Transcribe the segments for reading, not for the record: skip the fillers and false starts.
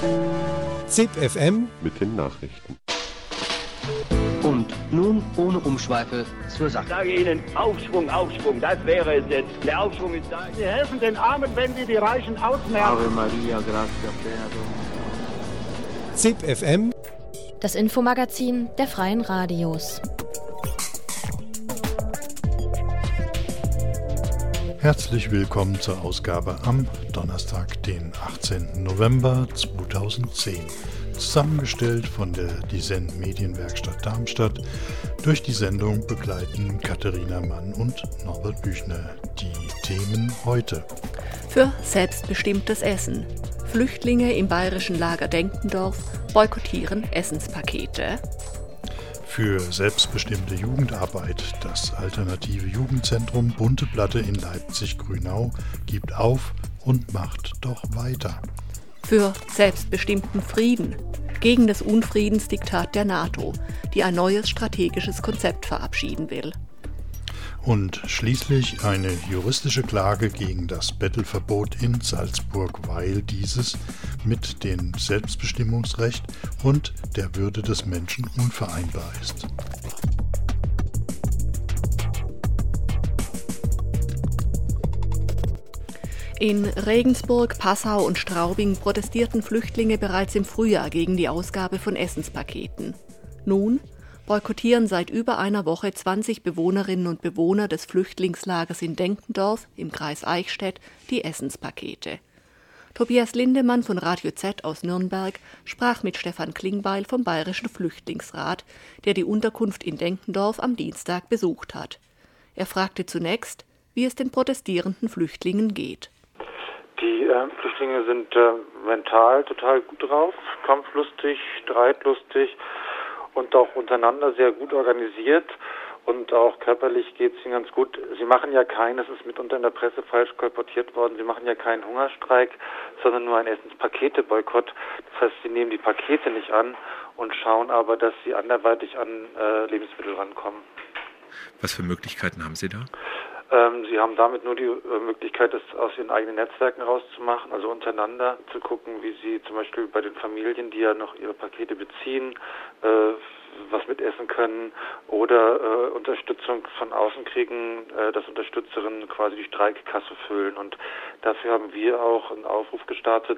ZIP FM mit den Nachrichten. Und nun ohne Umschweife zur Sache. Ich sage Ihnen, Aufschwung, Aufschwung, das wäre es jetzt. Der Aufschwung ist da. Sie helfen den Armen, wenn Sie die Reichen ausmerzen. Ave Maria, gratia plena Dominus. ZIP FM, Das Infomagazin der Freien Radios. Herzlich willkommen zur Ausgabe am Donnerstag, den 18. November 2010. Zusammengestellt von der Dissent Medienwerkstatt Darmstadt. Durch die Sendung begleiten Katharina Mann und Norbert Büchner. Die Themen heute. Für selbstbestimmtes Essen. Flüchtlinge im bayerischen Lager Denkendorf boykottieren Essenspakete. Für selbstbestimmte Jugendarbeit. Das alternative Jugendzentrum Bunte Platte in Leipzig-Grünau gibt auf und macht doch weiter. Für selbstbestimmten Frieden. Gegen das Unfriedensdiktat der NATO, die ein neues strategisches Konzept verabschieden will. Und schließlich eine juristische Klage gegen das Bettelverbot in Salzburg, weil dieses mit dem Selbstbestimmungsrecht und der Würde des Menschen unvereinbar ist. In Regensburg, Passau und Straubing protestierten Flüchtlinge bereits im Frühjahr gegen die Ausgabe von Essenspaketen. Nun boykottieren seit über einer Woche 20 Bewohnerinnen und Bewohner des Flüchtlingslagers in Denkendorf im Kreis Eichstätt die Essenspakete. Tobias Lindemann von Radio Z aus Nürnberg sprach mit Stefan Klingbeil vom Bayerischen Flüchtlingsrat, der die Unterkunft in Denkendorf am Dienstag besucht hat. Er fragte zunächst, wie es den protestierenden Flüchtlingen geht. Die Flüchtlinge sind mental total gut drauf, kampflustig, streitlustig und auch untereinander sehr gut organisiert und auch körperlich geht es ihnen ganz gut. Sie machen ja es ist mitunter in der Presse falsch kolportiert worden, sie machen ja keinen Hungerstreik, sondern nur einen Essenspakete-Boykott. Das heißt, sie nehmen die Pakete nicht an und schauen aber, dass sie anderweitig an Lebensmittel rankommen. Was für Möglichkeiten haben Sie da? Sie haben damit nur die Möglichkeit, das aus ihren eigenen Netzwerken rauszumachen, also untereinander zu gucken, wie sie zum Beispiel bei den Familien, die ja noch ihre Pakete beziehen, was mitessen können oder Unterstützung von außen kriegen, dass Unterstützerinnen quasi die Streikkasse füllen. Und dafür haben wir auch einen Aufruf gestartet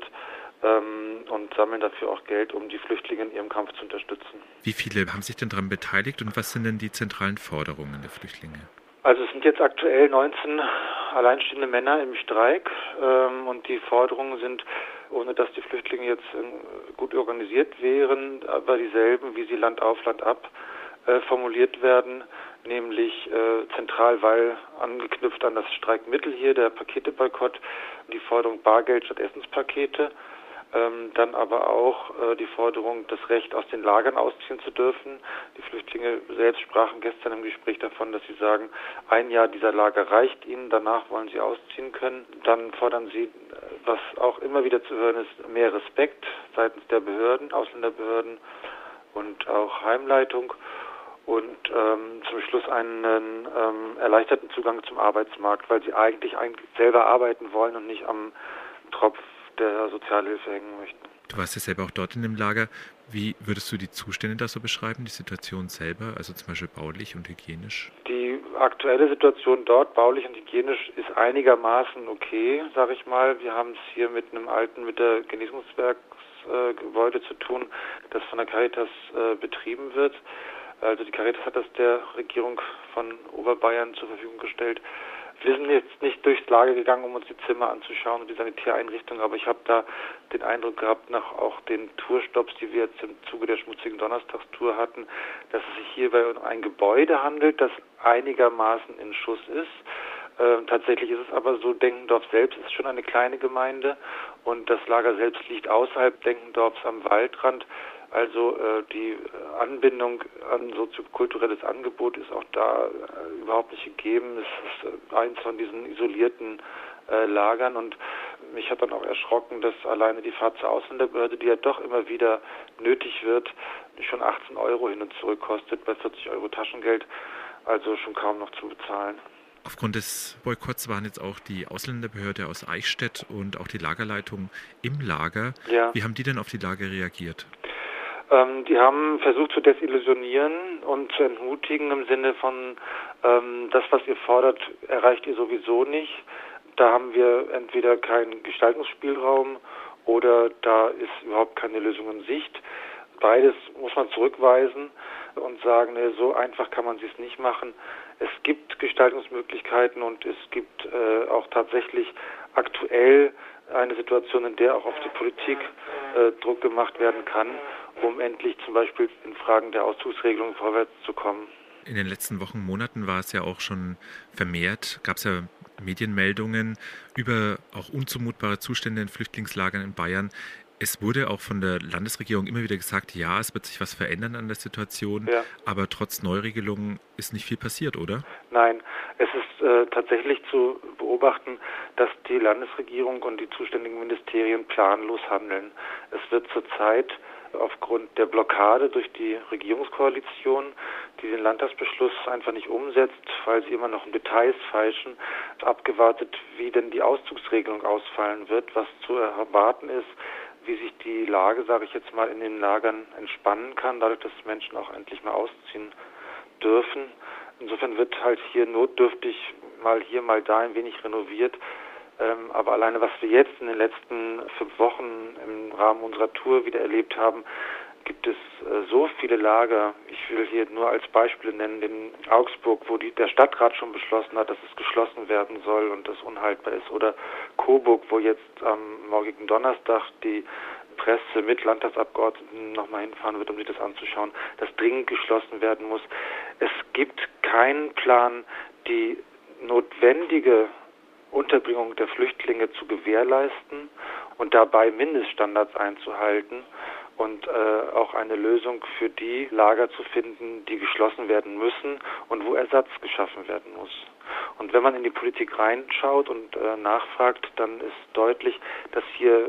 und sammeln dafür auch Geld, um die Flüchtlinge in ihrem Kampf zu unterstützen. Wie viele haben sich denn daran beteiligt und was sind denn die zentralen Forderungen der Flüchtlinge? Also es sind jetzt aktuell 19 alleinstehende Männer im Streik und die Forderungen sind, ohne dass die Flüchtlinge jetzt gut organisiert wären, aber dieselben, wie sie Land auf, Land ab formuliert werden, nämlich zentral, weil angeknüpft an das Streikmittel hier, der Paketeboykott, die Forderung Bargeld statt Essenspakete, dann aber auch die Forderung, das Recht aus den Lagern ausziehen zu dürfen. Die Flüchtlinge selbst sprachen gestern im Gespräch davon, dass sie sagen, ein Jahr dieser Lager reicht ihnen, danach wollen sie ausziehen können. Dann fordern sie, was auch immer wieder zu hören ist, mehr Respekt seitens der Behörden, Ausländerbehörden und auch Heimleitung und zum Schluss einen erleichterten Zugang zum Arbeitsmarkt, weil sie eigentlich selber arbeiten wollen und nicht am Tropf der Sozialhilfe hängen möchten. Du warst ja selber auch dort in dem Lager. Wie würdest du die Zustände da so beschreiben, die Situation selber, also zum Beispiel baulich und hygienisch? Die aktuelle Situation dort, baulich und hygienisch, ist einigermaßen okay, sage ich mal. Wir haben es hier mit einem alten Genesungswerksgebäude zu tun, das von der Caritas betrieben wird. Also die Caritas hat das der Regierung von Oberbayern zur Verfügung gestellt. Wir sind jetzt nicht durchs Lager gegangen, um uns die Zimmer anzuschauen und die Sanitäreinrichtungen, aber ich habe da den Eindruck gehabt, nach auch den Tourstopps, die wir jetzt im Zuge der schmutzigen Donnerstagstour hatten, dass es sich hierbei um ein Gebäude handelt, das einigermaßen in Schuss ist. Tatsächlich ist es aber so, Denkendorf selbst ist schon eine kleine Gemeinde und das Lager selbst liegt außerhalb Denkendorfs am Waldrand. Also die Anbindung an soziokulturelles Angebot ist auch da überhaupt nicht gegeben. Es ist eins von diesen isolierten Lagern und mich hat dann auch erschrocken, dass alleine die Fahrt zur Ausländerbehörde, die ja doch immer wieder nötig wird, schon 18 € hin und zurück kostet bei 40 € Taschengeld, also schon kaum noch zu bezahlen. Aufgrund des Boykotts waren jetzt auch die Ausländerbehörde aus Eichstätt und auch die Lagerleitung im Lager. Ja. Wie haben die denn auf die Lage reagiert? Die haben versucht zu desillusionieren und zu entmutigen im Sinne von, das, was ihr fordert, erreicht ihr sowieso nicht. Da haben wir entweder keinen Gestaltungsspielraum oder da ist überhaupt keine Lösung in Sicht. Beides muss man zurückweisen und sagen, ne, so einfach kann man es nicht machen. Es gibt Gestaltungsmöglichkeiten und es gibt auch tatsächlich aktuell eine Situation, in der auch auf die Politik Druck gemacht werden kann, um endlich zum Beispiel in Fragen der Auszugsregelung vorwärts zu kommen. In den letzten Wochen, Monaten war es ja auch schon vermehrt, gab es ja Medienmeldungen über auch unzumutbare Zustände in Flüchtlingslagern in Bayern. Es wurde auch von der Landesregierung immer wieder gesagt, ja, es wird sich was verändern an der Situation, ja. Aber trotz Neuregelungen ist nicht viel passiert, oder? Nein, es ist tatsächlich zu beobachten, dass die Landesregierung und die zuständigen Ministerien planlos handeln. Es wird zurzeit aufgrund der Blockade durch die Regierungskoalition, die den Landtagsbeschluss einfach nicht umsetzt, weil sie immer noch in Details feilschen, abgewartet, wie denn die Auszugsregelung ausfallen wird, was zu erwarten ist, wie sich die Lage, sage ich jetzt mal, in den Lagern entspannen kann, dadurch, dass Menschen auch endlich mal ausziehen dürfen. Insofern wird halt hier notdürftig mal hier, mal da ein wenig renoviert. Aber alleine, was wir jetzt in den letzten 5 Wochen im Rahmen unserer Tour wieder erlebt haben, gibt es so viele Lager. Ich will hier nur als Beispiele nennen, in Augsburg, wo der Stadtrat schon beschlossen hat, dass es geschlossen werden soll und das unhaltbar ist. Oder Coburg, wo jetzt am morgigen Donnerstag die Presse mit Landtagsabgeordneten nochmal hinfahren wird, um sich das anzuschauen, dass dringend geschlossen werden muss. Es gibt keinen Plan, die notwendige Unterbringung der Flüchtlinge zu gewährleisten und dabei Mindeststandards einzuhalten und auch eine Lösung für die Lager zu finden, die geschlossen werden müssen und wo Ersatz geschaffen werden muss. Und wenn man in die Politik reinschaut und nachfragt, dann ist deutlich, dass hier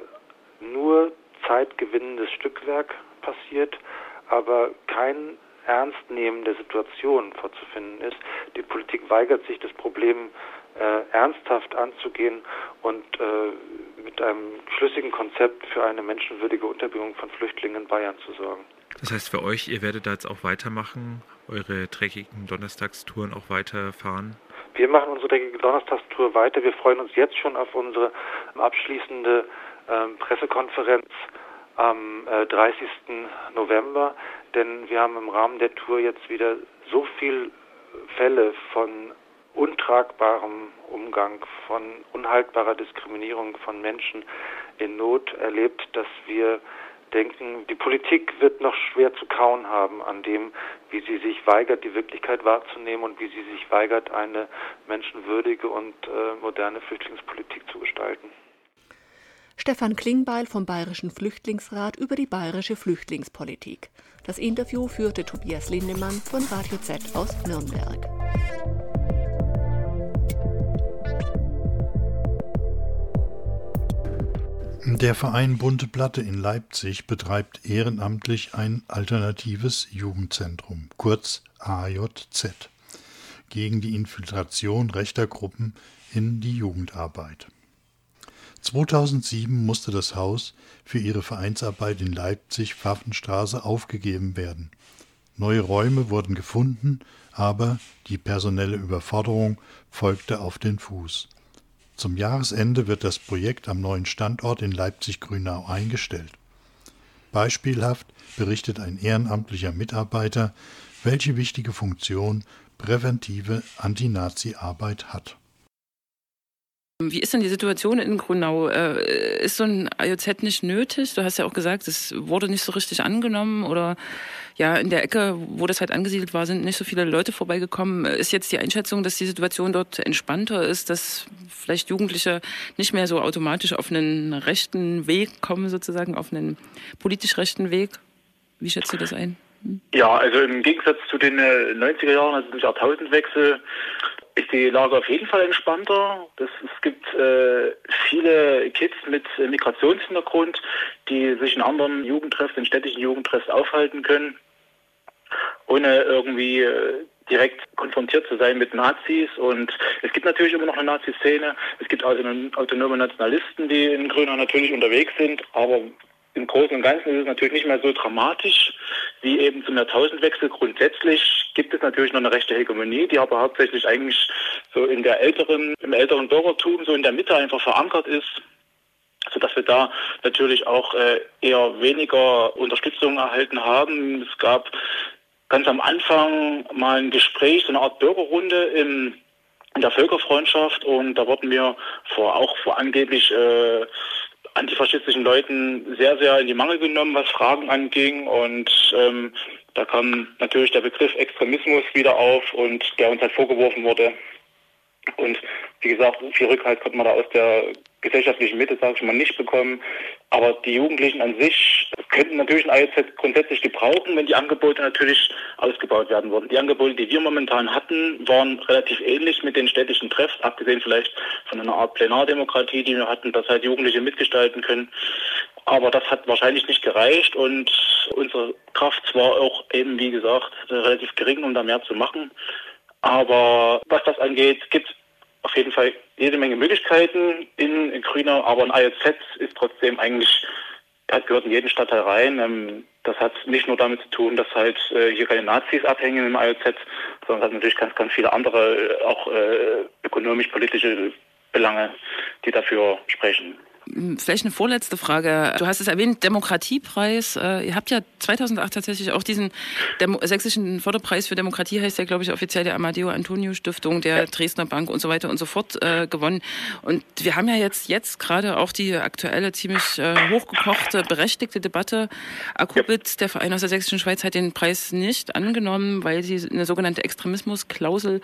nur zeitgewinnendes Stückwerk passiert, aber kein Ernstnehmen der Situation vorzufinden ist. Die Politik weigert sich, das Problem ernsthaft anzugehen und mit einem schlüssigen Konzept für eine menschenwürdige Unterbringung von Flüchtlingen in Bayern zu sorgen. Das heißt für euch, ihr werdet da jetzt auch weitermachen, eure dreckigen Donnerstagstouren auch weiterfahren? Wir machen unsere dreckige Donnerstagstour weiter. Wir freuen uns jetzt schon auf unsere abschließende Pressekonferenz am 30. November, denn wir haben im Rahmen der Tour jetzt wieder so viele Fälle von untragbarem Umgang, von unhaltbarer Diskriminierung von Menschen in Not erlebt, dass wir denken, die Politik wird noch schwer zu kauen haben an dem, wie sie sich weigert, die Wirklichkeit wahrzunehmen und wie sie sich weigert, eine menschenwürdige und moderne Flüchtlingspolitik zu gestalten. Stefan Klingbeil vom Bayerischen Flüchtlingsrat über die bayerische Flüchtlingspolitik. Das Interview führte Tobias Lindemann von Radio Z aus Nürnberg. Der Verein Bunte Platte in Leipzig betreibt ehrenamtlich ein alternatives Jugendzentrum, kurz AJZ, gegen die Infiltration rechter Gruppen in die Jugendarbeit. 2007 musste das Haus für ihre Vereinsarbeit in Leipzig-Pfaffenstraße aufgegeben werden. Neue Räume wurden gefunden, aber die personelle Überforderung folgte auf den Fuß. Zum Jahresende wird das Projekt am neuen Standort in Leipzig-Grünau eingestellt. Beispielhaft berichtet ein ehrenamtlicher Mitarbeiter, welche wichtige Funktion präventive Anti-Nazi-Arbeit hat. Wie ist denn die Situation in Grünau? Ist so ein AJZ nicht nötig? Du hast ja auch gesagt, es wurde nicht so richtig angenommen oder ja, in der Ecke, wo das halt angesiedelt war, sind nicht so viele Leute vorbeigekommen. Ist jetzt die Einschätzung, dass die Situation dort entspannter ist, dass vielleicht Jugendliche nicht mehr so automatisch auf einen rechten Weg kommen, sozusagen auf einen politisch rechten Weg? Wie schätzt du das ein? Ja, also im Gegensatz zu den 90er Jahren, also dem Jahrtausendwechsel, ist die Lage auf jeden Fall entspannter. Es gibt viele Kids mit Migrationshintergrund, die sich in anderen Jugendtreffs, in städtischen Jugendtreffs aufhalten können. ohne irgendwie direkt konfrontiert zu sein mit Nazis. Und es gibt natürlich immer noch eine Nazi-Szene. Es gibt autonome Nationalisten, die in Grünau natürlich unterwegs sind, aber im Großen und Ganzen ist es natürlich nicht mehr so dramatisch wie eben zum Jahrtausendwechsel. Grundsätzlich gibt es natürlich noch eine rechte Hegemonie, die aber hauptsächlich eigentlich so im älteren Bürgertum, so in der Mitte einfach verankert ist, sodass wir da natürlich auch eher weniger Unterstützung erhalten haben. Es gab ganz am Anfang mal ein Gespräch, so eine Art Bürgerrunde in der Völkerfreundschaft, und da wurden wir vor angeblich antifaschistischen Leuten sehr, sehr in die Mangel genommen, was Fragen anging, und da kam natürlich der Begriff Extremismus wieder auf, und der uns halt vorgeworfen wurde. Und wie gesagt, viel Rückhalt konnte man da aus der gesellschaftlichen Mitte, sage ich mal, nicht bekommen. Aber die Jugendlichen an sich könnten natürlich ein IOZ grundsätzlich gebrauchen, wenn die Angebote natürlich ausgebaut werden würden. Die Angebote, die wir momentan hatten, waren relativ ähnlich mit den städtischen Treffs, abgesehen vielleicht von einer Art Plenardemokratie, die wir hatten, dass halt Jugendliche mitgestalten können. Aber das hat wahrscheinlich nicht gereicht, und unsere Kraft war auch eben, wie gesagt, relativ gering, um da mehr zu machen. Aber was das angeht, gibt es auf jeden Fall jede Menge Möglichkeiten in Grünau, aber ein IOZ ist trotzdem eigentlich, gehört in jeden Stadtteil rein. Das hat nicht nur damit zu tun, dass halt hier keine Nazis abhängen im IOZ, sondern hat natürlich ganz, ganz viele andere, auch ökonomisch-politische Belange, die dafür sprechen. Vielleicht eine vorletzte Frage. Du hast es erwähnt, Demokratiepreis. Ihr habt ja 2008 tatsächlich auch diesen sächsischen Förderpreis für Demokratie, heißt ja, glaube ich, offiziell der Amadeo Antonio Stiftung, der Dresdner Bank und so weiter und so fort gewonnen. Und wir haben ja jetzt gerade auch die aktuelle, ziemlich hochgekochte, berechtigte Debatte. Akubitz, der Verein aus der Sächsischen Schweiz, hat den Preis nicht angenommen, weil sie eine sogenannte Extremismusklausel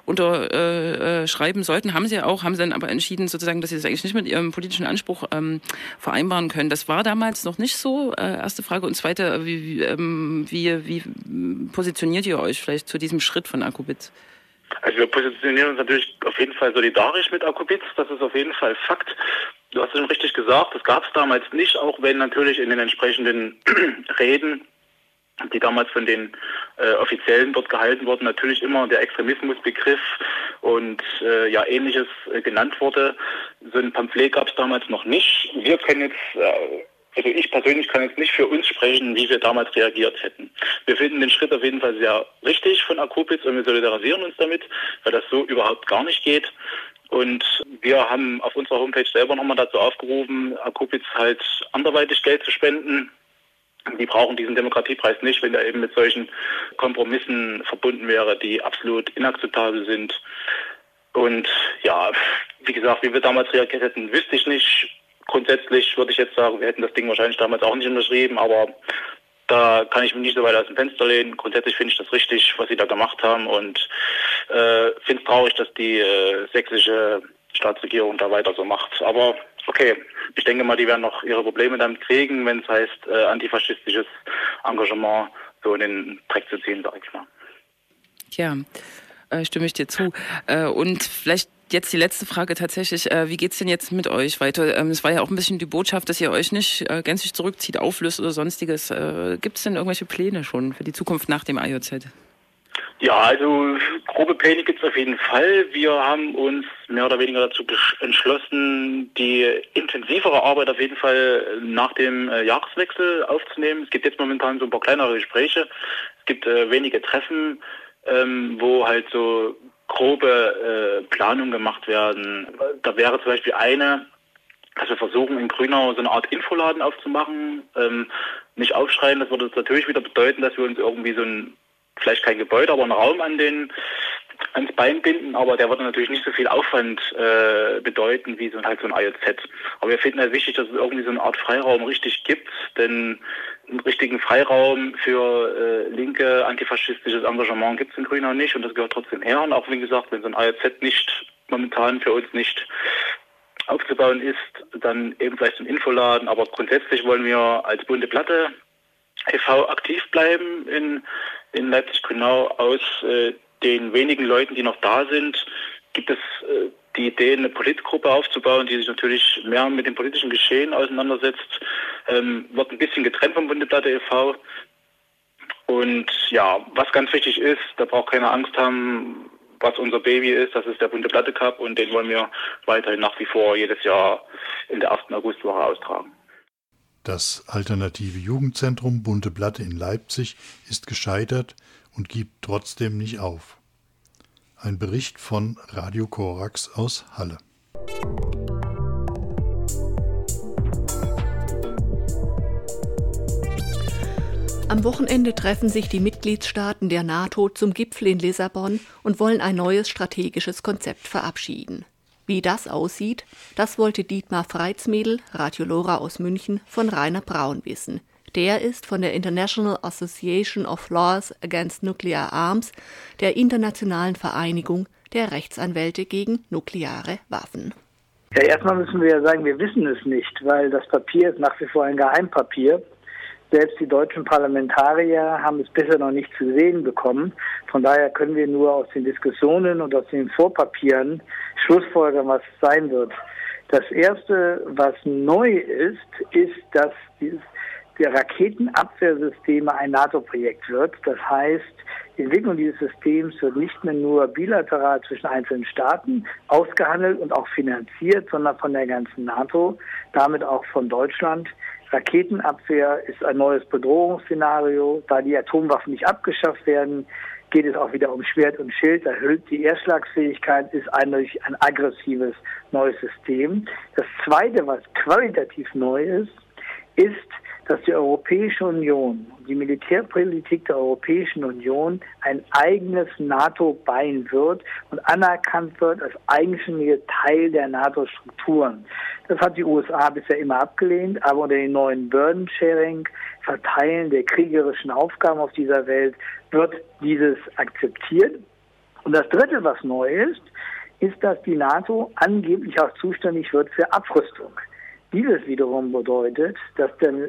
unterschreiben sollten. Haben sie dann aber entschieden, sozusagen, dass sie das eigentlich nicht mit ihrem politischen Anspruch vereinbaren können. Das war damals noch nicht so. Erste Frage. Und zweite, wie positioniert ihr euch vielleicht zu diesem Schritt von Akubitz? Also wir positionieren uns natürlich auf jeden Fall solidarisch mit Akubitz. Das ist auf jeden Fall Fakt. Du hast es schon richtig gesagt, das gab es damals nicht, auch wenn natürlich in den entsprechenden Reden, die damals von den Offiziellen dort gehalten wurden, natürlich immer der Extremismusbegriff und Ähnliches genannt wurde. So ein Pamphlet gab es damals noch nicht. Wir können jetzt, also ich persönlich kann jetzt nicht für uns sprechen, wie wir damals reagiert hätten. Wir finden den Schritt auf jeden Fall sehr richtig von Akubitz und wir solidarisieren uns damit, weil das so überhaupt gar nicht geht. Und wir haben auf unserer Homepage selber nochmal dazu aufgerufen, Akubitz halt anderweitig Geld zu spenden. Die brauchen diesen Demokratiepreis nicht, wenn er eben mit solchen Kompromissen verbunden wäre, die absolut inakzeptabel sind. Und ja, wie gesagt, wie wir damals reagiert hätten, wüsste ich nicht. Grundsätzlich würde ich jetzt sagen, wir hätten das Ding wahrscheinlich damals auch nicht unterschrieben, aber da kann ich mich nicht so weit aus dem Fenster lehnen. Grundsätzlich finde ich das richtig, was sie da gemacht haben, und finde es traurig, dass die sächsische Staatsregierung da weiter so macht. Aber okay, ich denke mal, die werden noch ihre Probleme damit kriegen, wenn es heißt, antifaschistisches Engagement so in den Dreck zu ziehen, sag ich mal. Tja, stimme ich dir zu. Und vielleicht jetzt die letzte Frage tatsächlich, wie geht's denn jetzt mit euch weiter? Es war ja auch ein bisschen die Botschaft, dass ihr euch nicht gänzlich zurückzieht, auflöst oder sonstiges. Gibt es denn irgendwelche Pläne schon für die Zukunft nach dem IOZ? Ja, also grobe Pläne gibt es auf jeden Fall. Wir haben uns mehr oder weniger dazu entschlossen, die intensivere Arbeit auf jeden Fall nach dem Jahreswechsel aufzunehmen. Es gibt jetzt momentan so ein paar kleinere Gespräche. Es gibt wenige Treffen, wo halt so grobe Planungen gemacht werden. Da wäre zum Beispiel eine, dass wir versuchen, in Grünau so eine Art Infoladen aufzumachen. Nicht aufschreien, das würde natürlich wieder bedeuten, dass wir uns irgendwie so vielleicht kein Gebäude, aber einen Raum ans Bein binden, aber der würde natürlich nicht so viel Aufwand bedeuten wie so ein IOZ. Aber wir finden halt wichtig, dass es irgendwie so eine Art Freiraum richtig gibt, denn einen richtigen Freiraum für linke, antifaschistisches Engagement gibt es in Grünau nicht, und das gehört trotzdem her. Und auch wie gesagt, wenn so ein IOZ nicht momentan für uns nicht aufzubauen ist, dann eben vielleicht ein Infoladen, aber grundsätzlich wollen wir als Bunte Platte e.V. aktiv bleiben in Leipzig-Grünau. Aus den wenigen Leuten, die noch da sind, gibt es die Idee, eine Politgruppe aufzubauen, die sich natürlich mehr mit dem politischen Geschehen auseinandersetzt. Wird ein bisschen getrennt vom Bunte Platte e.V. Und ja, was ganz wichtig ist, da braucht keiner Angst haben, was unser Baby ist, das ist der Bunte Platte Cup und den wollen wir weiterhin nach wie vor jedes Jahr in der 8. Augustwoche austragen. Das alternative Jugendzentrum Bunte Platte in Leipzig ist gescheitert und gibt trotzdem nicht auf. Ein Bericht von Radio Korax aus Halle. Am Wochenende treffen sich die Mitgliedstaaten der NATO zum Gipfel in Lissabon und wollen ein neues strategisches Konzept verabschieden. Wie das aussieht, das wollte Dietmar Freitsmädel, Radio Lora aus München, von Rainer Braun wissen. Der ist von der International Association of Lawyers Against Nuclear Arms, der internationalen Vereinigung der Rechtsanwälte gegen nukleare Waffen. Ja, erstmal müssen wir ja sagen, wir wissen es nicht, weil das Papier ist nach wie vor ein Geheimpapier. Selbst die deutschen Parlamentarier haben es bisher noch nicht zu sehen bekommen. Von daher können wir nur aus den Diskussionen und aus den Vorpapieren schlussfolgern, was es sein wird. Das Erste, was neu ist, dass die Raketenabwehrsysteme ein NATO-Projekt wird. Das heißt, die Entwicklung dieses Systems wird nicht mehr nur bilateral zwischen einzelnen Staaten ausgehandelt und auch finanziert, sondern von der ganzen NATO, damit auch von Deutschland. Raketenabwehr ist ein neues Bedrohungsszenario. Da die Atomwaffen nicht abgeschafft werden, geht es auch wieder um Schwert und Schild. Erhöht die Erstschlagsfähigkeit, ist eindeutig ein aggressives neues System. Das Zweite, was qualitativ neu ist, dass die Europäische Union, die Militärpolitik der Europäischen Union ein eigenes NATO-Bein wird und anerkannt wird als eigenständiger Teil der NATO-Strukturen. Das hat die USA bisher immer abgelehnt, aber unter den neuen Burden-Sharing, Verteilen der kriegerischen Aufgaben auf dieser Welt, wird dieses akzeptiert. Und das Dritte, was neu ist, dass die NATO angeblich auch zuständig wird für Abrüstung. Dieses wiederum bedeutet, dass der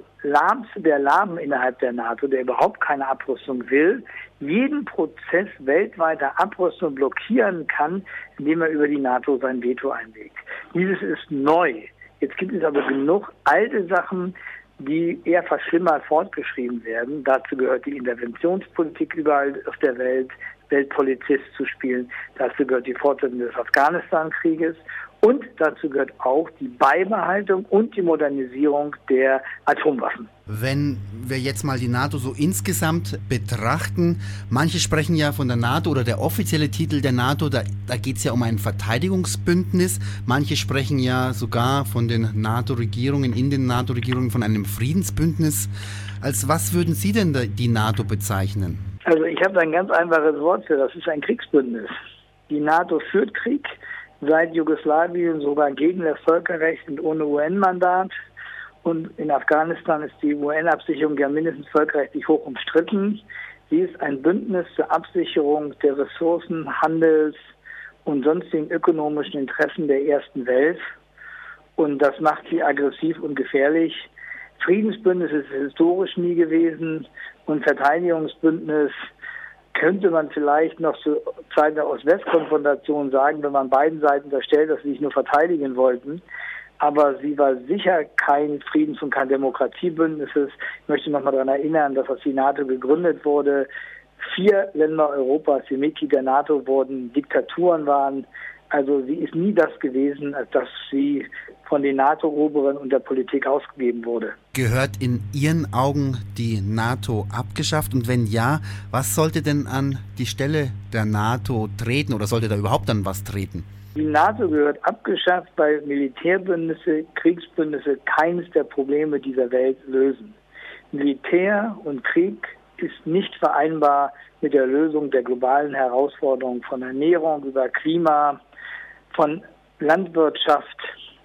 Lahm innerhalb der NATO, der überhaupt keine Abrüstung will, jeden Prozess weltweiter Abrüstung blockieren kann, indem er über die NATO sein Veto einlegt. Dieses ist neu. Jetzt gibt es aber genug alte Sachen, die eher verschlimmert fortgeschrieben werden. Dazu gehört die Interventionspolitik überall auf der Welt, Weltpolizist zu spielen. Dazu gehört die Fortsetzung des Afghanistan-Krieges. Und dazu gehört auch die Beibehaltung und die Modernisierung der Atomwaffen. Wenn wir jetzt mal die NATO so insgesamt betrachten, manche sprechen ja von der NATO oder der offizielle Titel der NATO, da geht es ja um ein Verteidigungsbündnis. Manche sprechen ja sogar von den NATO-Regierungen, in den NATO-Regierungen von einem Friedensbündnis. Als was würden Sie denn die NATO bezeichnen? Also ich habe ein ganz einfaches Wort für das ist ein Kriegsbündnis. Die NATO führt Krieg. Seit Jugoslawien sogar gegen das Völkerrecht und ohne UN-Mandat. Und in Afghanistan ist die UN-Absicherung ja mindestens völkerrechtlich hoch umstritten. Sie ist ein Bündnis zur Absicherung der Ressourcen, Handels und sonstigen ökonomischen Interessen der ersten Welt. Und das macht sie aggressiv und gefährlich. Friedensbündnis ist historisch nie gewesen und Verteidigungsbündnis könnte man vielleicht noch zu Zeiten der Ost-West-Konfrontation sagen, wenn man beiden Seiten unterstellt, dass sie sich nur verteidigen wollten. Aber sie war sicher kein Friedens- und kein Demokratiebündnis. Ich möchte noch mal daran erinnern, dass als die NATO gegründet wurde, 4 Länder Europas, die Mitglied der NATO wurden, Diktaturen waren. Also sie ist nie das gewesen, als dass sie von den NATO-Oberen und der Politik ausgegeben wurde. Gehört in Ihren Augen die NATO abgeschafft? Und wenn ja, was sollte denn an die Stelle der NATO treten oder sollte da überhaupt dann was treten? Die NATO gehört abgeschafft, weil Militärbündnisse, Kriegsbündnisse keines der Probleme dieser Welt lösen. Militär und Krieg ist nicht vereinbar mit der Lösung der globalen Herausforderungen von Ernährung über Klima, von Landwirtschaft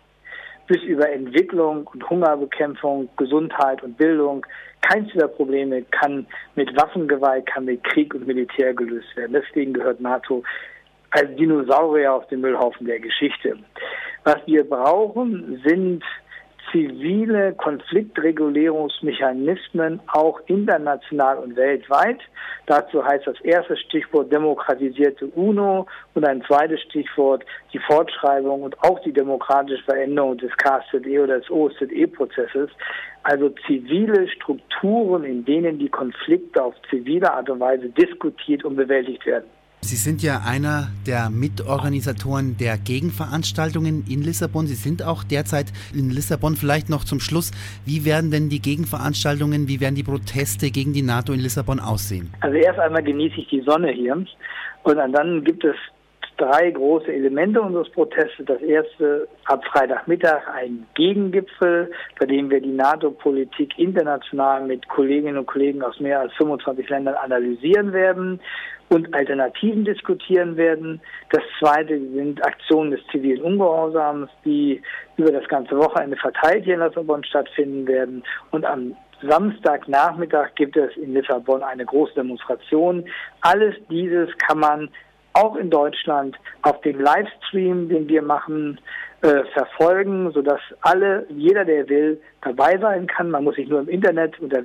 bis über Entwicklung und Hungerbekämpfung, Gesundheit und Bildung. Keins dieser Probleme kann mit Waffengewalt, kann mit Krieg und Militär gelöst werden. Deswegen gehört NATO als Dinosaurier auf den Müllhaufen der Geschichte. Was wir brauchen, sind zivile Konfliktregulierungsmechanismen auch international und weltweit. Dazu heißt das erste Stichwort demokratisierte UNO und ein zweites Stichwort die Fortschreibung und auch die demokratische Veränderung des KSZE oder des OSZE-Prozesses. Also zivile Strukturen, in denen die Konflikte auf zivile Art und Weise diskutiert und bewältigt werden. Sie sind ja einer der Mitorganisatoren der Gegenveranstaltungen in Lissabon. Sie sind auch derzeit in Lissabon. Vielleicht noch zum Schluss, wie werden denn die Gegenveranstaltungen, wie werden die Proteste gegen die NATO in Lissabon aussehen? Also erst einmal genieße ich die Sonne hier und dann gibt es 3 große Elemente unseres Protestes. Das erste, ab Freitagmittag ein Gegengipfel, bei dem wir die NATO-Politik international mit Kolleginnen und Kollegen aus mehr als 25 Ländern analysieren werden und Alternativen diskutieren werden. Das zweite sind Aktionen des zivilen Ungehorsams, die über das ganze Wochenende verteilt hier in Lissabon stattfinden werden. Und am Samstagnachmittag gibt es in Lissabon eine große Demonstration. Alles dieses kann man auch in Deutschland auf dem Livestream, den wir machen, verfolgen, sodass jeder, der will, dabei sein kann. Man muss sich nur im Internet unter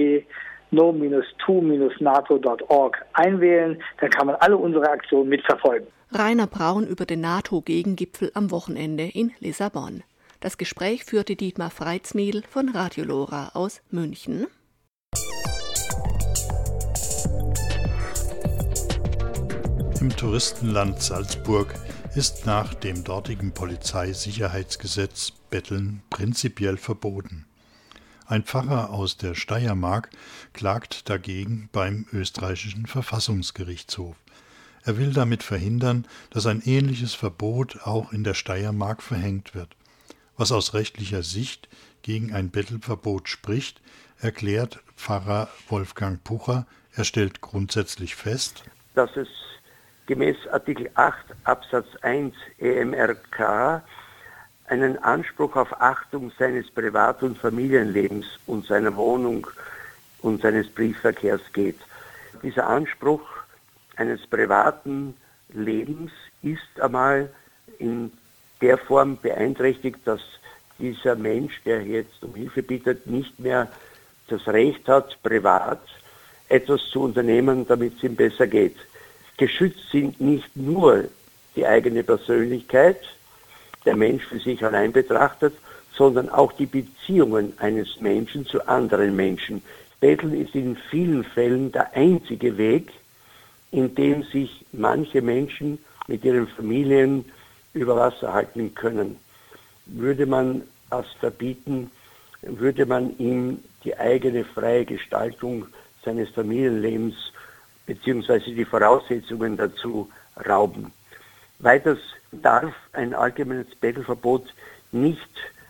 www.no-2-nato.org einwählen. Dann kann man alle unsere Aktionen mitverfolgen. Rainer Braun über den NATO-Gegengipfel am Wochenende in Lissabon. Das Gespräch führte Dietmar Freitsmiedl von Radio Lora aus München. Im Touristenland Salzburg ist nach dem dortigen Polizeisicherheitsgesetz Betteln prinzipiell verboten. Ein Pfarrer aus der Steiermark klagt dagegen beim österreichischen Verfassungsgerichtshof. Er will damit verhindern, dass ein ähnliches Verbot auch in der Steiermark verhängt wird. Was aus rechtlicher Sicht gegen ein Bettelverbot spricht, erklärt Pfarrer Wolfgang Pucher. Er stellt grundsätzlich fest, dass es gemäß Artikel 8 Absatz 1 EMRK einen Anspruch auf Achtung seines Privat- und Familienlebens und seiner Wohnung und seines Briefverkehrs geht. Dieser Anspruch eines privaten Lebens ist einmal in der Form beeinträchtigt, dass dieser Mensch, der jetzt um Hilfe bittet, nicht mehr das Recht hat, privat etwas zu unternehmen, damit es ihm besser geht. Geschützt sind nicht nur die eigene Persönlichkeit, der Mensch für sich allein betrachtet, sondern auch die Beziehungen eines Menschen zu anderen Menschen. Betteln ist in vielen Fällen der einzige Weg, in dem sich manche Menschen mit ihren Familien über Wasser halten können. Würde man das verbieten, würde man ihm die eigene freie Gestaltung seines Familienlebens beziehungsweise die Voraussetzungen dazu rauben. Weiters darf ein allgemeines Bettelverbot nicht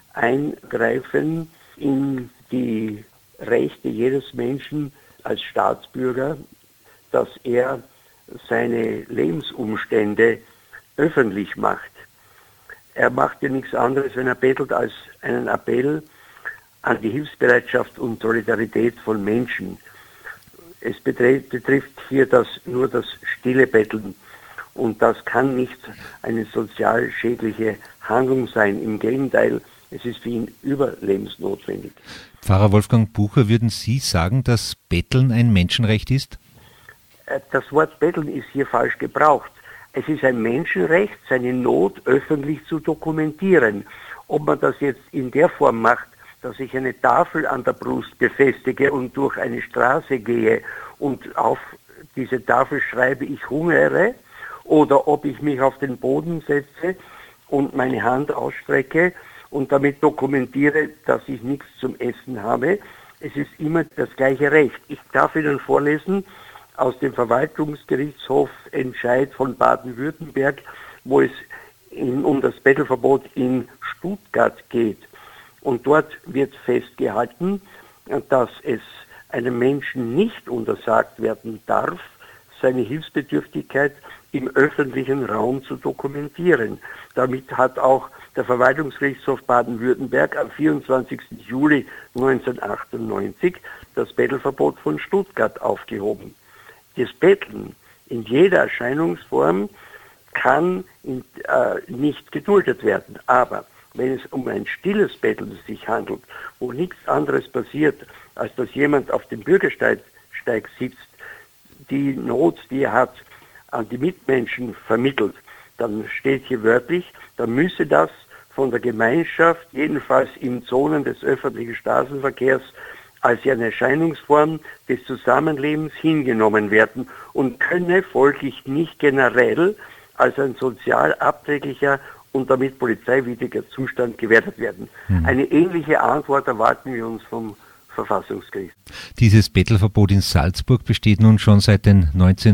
eingreifen in die Rechte jedes Menschen als Staatsbürger, dass er seine Lebensumstände öffentlich macht. Er macht ja nichts anderes, wenn er bettelt, als einen Appell an die Hilfsbereitschaft und Solidarität von Menschen. Es betrifft hier nur das stille Betteln und das kann nicht eine sozial schädliche Handlung sein. Im Gegenteil, es ist für ihn überlebensnotwendig. Pfarrer Wolfgang Pucher, würden Sie sagen, dass Betteln ein Menschenrecht ist? Das Wort Betteln ist hier falsch gebraucht. Es ist ein Menschenrecht, seine Not öffentlich zu dokumentieren. Ob man das jetzt in der Form macht, dass ich eine Tafel an der Brust befestige und durch eine Straße gehe und auf diese Tafel schreibe, ich hungere, oder ob ich mich auf den Boden setze und meine Hand ausstrecke und damit dokumentiere, dass ich nichts zum Essen habe. Es ist immer das gleiche Recht. Ich darf Ihnen vorlesen aus dem Verwaltungsgerichtshof-Entscheid von Baden-Württemberg, wo es um das Bettelverbot in Stuttgart geht. Und dort wird festgehalten, dass es einem Menschen nicht untersagt werden darf, seine Hilfsbedürftigkeit im öffentlichen Raum zu dokumentieren. Damit hat auch der Verwaltungsgerichtshof Baden-Württemberg am 24. Juli 1998 das Bettelverbot von Stuttgart aufgehoben. Das Betteln in jeder Erscheinungsform kann nicht geduldet werden. Aber wenn es um ein stilles Betteln sich handelt, wo nichts anderes passiert, als dass jemand auf dem Bürgersteig sitzt, die Not, die er hat, an die Mitmenschen vermittelt, dann steht hier wörtlich, dann müsse das von der Gemeinschaft, jedenfalls in Zonen des öffentlichen Straßenverkehrs, als eine Erscheinungsform des Zusammenlebens hingenommen werden und könne folglich nicht generell als ein sozial abträglicher und damit polizeiwidriger Zustand gewertet werden. Eine ähnliche Antwort erwarten wir uns vom Verfassungsgericht. Dieses Bettelverbot in Salzburg besteht nun schon seit den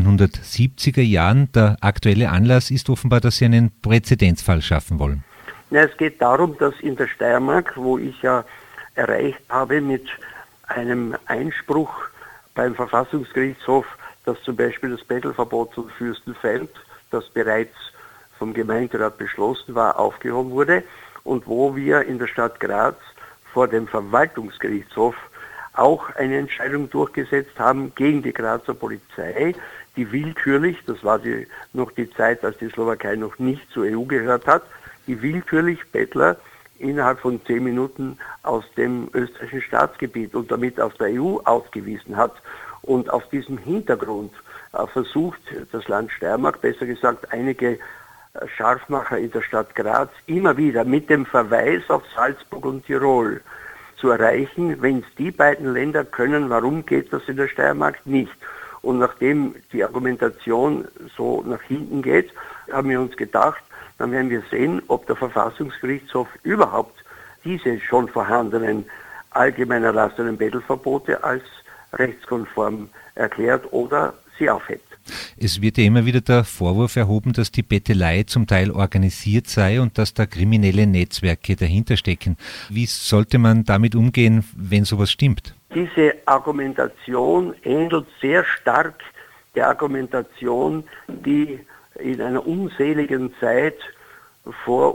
1970er Jahren. Der aktuelle Anlass ist offenbar, dass Sie einen Präzedenzfall schaffen wollen. Ja, es geht darum, dass in der Steiermark, wo ich ja erreicht habe mit einem Einspruch beim Verfassungsgerichtshof, dass zum Beispiel das Bettelverbot von Fürstenfeld, das bereits vom Gemeinderat beschlossen war, aufgehoben wurde und wo wir in der Stadt Graz vor dem Verwaltungsgerichtshof auch eine Entscheidung durchgesetzt haben gegen die Grazer Polizei, die willkürlich, das war noch die Zeit, als die Slowakei noch nicht zur EU gehört hat, die willkürlich Bettler innerhalb von 10 Minuten aus dem österreichischen Staatsgebiet und damit aus der EU ausgewiesen hat. Und auf diesem Hintergrund versucht das Land Steiermark, besser gesagt einige Scharfmacher in der Stadt Graz, immer wieder mit dem Verweis auf Salzburg und Tirol zu erreichen, wenn es die beiden Länder können, warum geht das in der Steiermark nicht? Und nachdem die Argumentation so nach hinten geht, haben wir uns gedacht, dann werden wir sehen, ob der Verfassungsgerichtshof überhaupt diese schon vorhandenen allgemein erlassenen Bettelverbote als rechtskonform erklärt oder sie aufhebt. Es wird ja immer wieder der Vorwurf erhoben, dass die Bettelei zum Teil organisiert sei und dass da kriminelle Netzwerke dahinter stecken. Wie sollte man damit umgehen, wenn sowas stimmt? Diese Argumentation ähnelt sehr stark der Argumentation, die in einer unseligen Zeit vor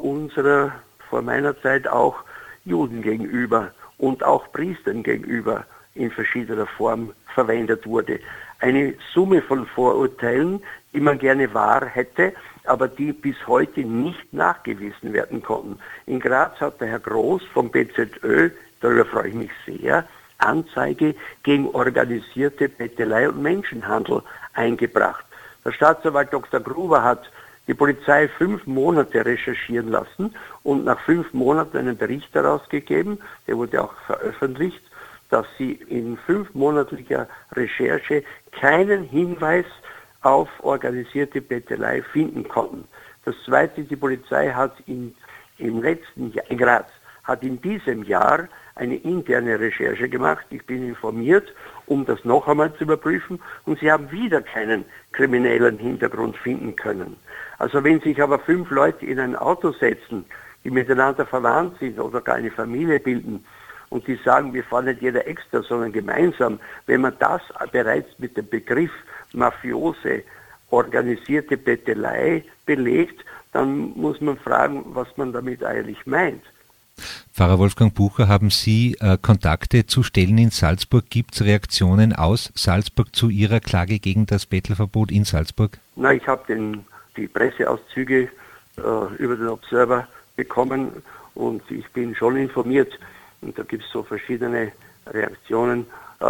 meiner Zeit auch Juden gegenüber und auch Priestern gegenüber in verschiedener Form verwendet wurde. Eine Summe von Vorurteilen, die man gerne wahr hätte, aber die bis heute nicht nachgewiesen werden konnten. In Graz hat der Herr Groß vom BZÖ, darüber freue ich mich sehr, Anzeige gegen organisierte Bettelei und Menschenhandel eingebracht. Der Staatsanwalt Dr. Gruber hat die Polizei 5 Monate recherchieren lassen und nach 5 Monaten einen Bericht herausgegeben, der wurde auch veröffentlicht, dass sie in 5-monatlicher Recherche keinen Hinweis auf organisierte Bettelei finden konnten. Das Zweite, die Polizei hat im letzten Jahr in Graz, hat in diesem Jahr eine interne Recherche gemacht, ich bin informiert, um das noch einmal zu überprüfen, und sie haben wieder keinen kriminellen Hintergrund finden können. Also wenn sich aber 5 Leute in ein Auto setzen, die miteinander verwandt sind oder gar eine Familie bilden, und die sagen, wir fahren nicht jeder extra, sondern gemeinsam, wenn man das bereits mit dem Begriff mafiose, organisierte Bettelei belegt, dann muss man fragen, was man damit eigentlich meint. Pfarrer Wolfgang Bucher, haben Sie Kontakte zu Stellen in Salzburg? Gibt es Reaktionen aus Salzburg zu Ihrer Klage gegen das Bettelverbot in Salzburg? Na, ich habe die Presseauszüge über den Observer bekommen und ich bin schon informiert. Und da gibt es so verschiedene Reaktionen,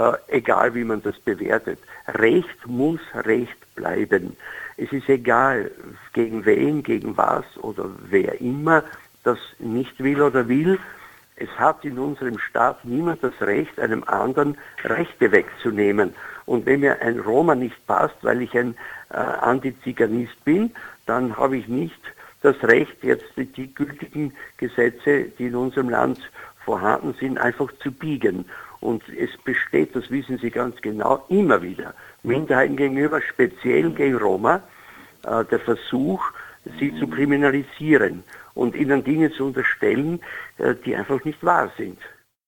egal wie man das bewertet. Recht muss Recht bleiben. Es ist egal, gegen wen, gegen was oder wer immer das nicht will oder will. Es hat in unserem Staat niemand das Recht, einem anderen Rechte wegzunehmen. Und wenn mir ein Roma nicht passt, weil ich ein Antiziganist bin, dann habe ich nicht das Recht, jetzt die gültigen Gesetze, die in unserem Land vorhanden sind, einfach zu biegen. Und es besteht, das wissen Sie ganz genau, immer wieder Minderheiten gegenüber, speziell gegen Roma, der Versuch, sie zu kriminalisieren und ihnen Dinge zu unterstellen, die einfach nicht wahr sind.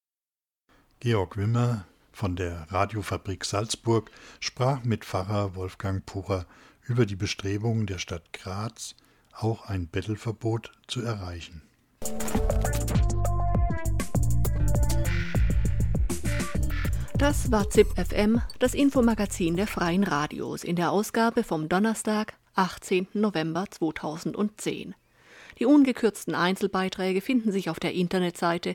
Georg Wimmer von der Radiofabrik Salzburg sprach mit Pfarrer Wolfgang Bucher über die Bestrebungen der Stadt Graz, auch ein Bettelverbot zu erreichen. Das war ZIP FM, das Infomagazin der Freien Radios, in der Ausgabe vom Donnerstag, 18. November 2010. Die ungekürzten Einzelbeiträge finden sich auf der Internetseite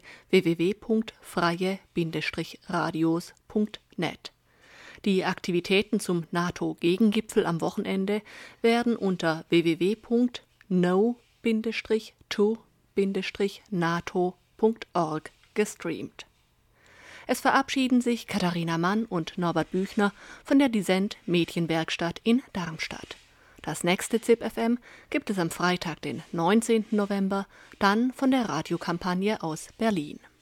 www.freie-radios.net. Die Aktivitäten zum NATO-Gegengipfel am Wochenende werden unter www.no-to-nato.org gestreamt. Es verabschieden sich Katharina Mann und Norbert Büchner von der Dissent Medienwerkstatt in Darmstadt. Das nächste ZIP-FM gibt es am Freitag, den 19. November, dann von der Radiokampagne aus Berlin.